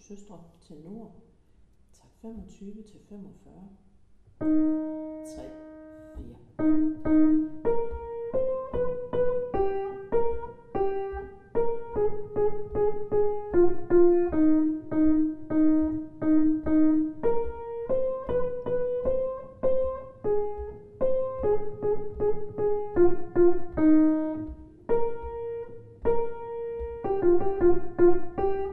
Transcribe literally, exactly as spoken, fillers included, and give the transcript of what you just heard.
søstre til nord. Tak femogtyve til femogfyrre. tre, fire. Thank you.